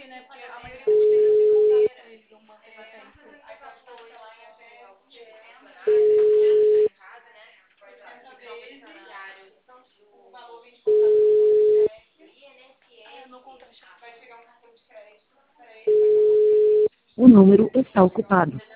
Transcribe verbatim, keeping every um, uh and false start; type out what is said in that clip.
né? Porque a maioria das vezes eu tenho contato com eles, eu mantenho até isso. É, no contrato vai chegar um cartão de crédito. O número está ocupado.